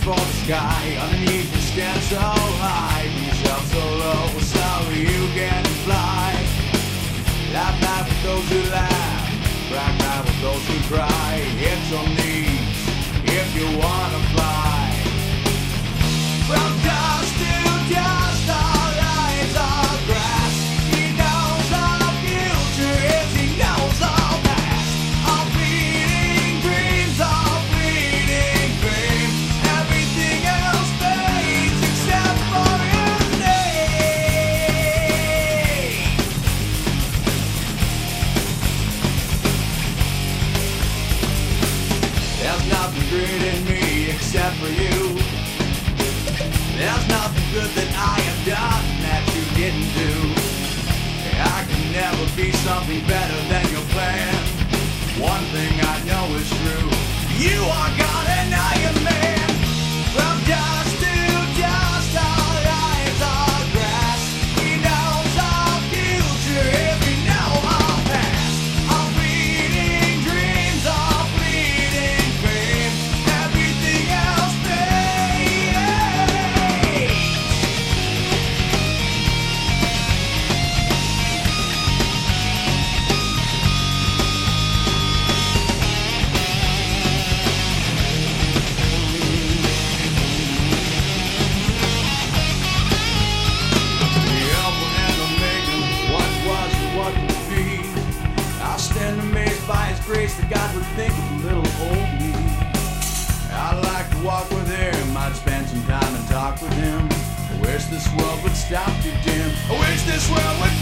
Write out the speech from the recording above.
for the sky. Underneath you stand so high, bring yourself so low, so you can fly. Laugh, laugh with those who laugh, cry, cry with those who cry. Hit your knees if you wanna fly. From dust to dust, our lives are grass. He knows our future, yes, he knows our past. Our fleeting dreams, our fleeting dreams. Everything else fades except for his name. There's nothing great in me except for you. There's nothing good that I have done that you didn't do. I can never be something better than your plan. One thing I know is true: you are God and I am man. From dust to dust, our lives are grass. He knows our future if we know our past. Our fleeting dreams, our fleeting fame. Everything else fades. The Alpha and Omega, what was and what would be. I stand amazed by His grace that God would think of little old me. I'd like to walk with Him, I'd spend some time and talk with Him. I wish this world would stop too dim. I wish this world would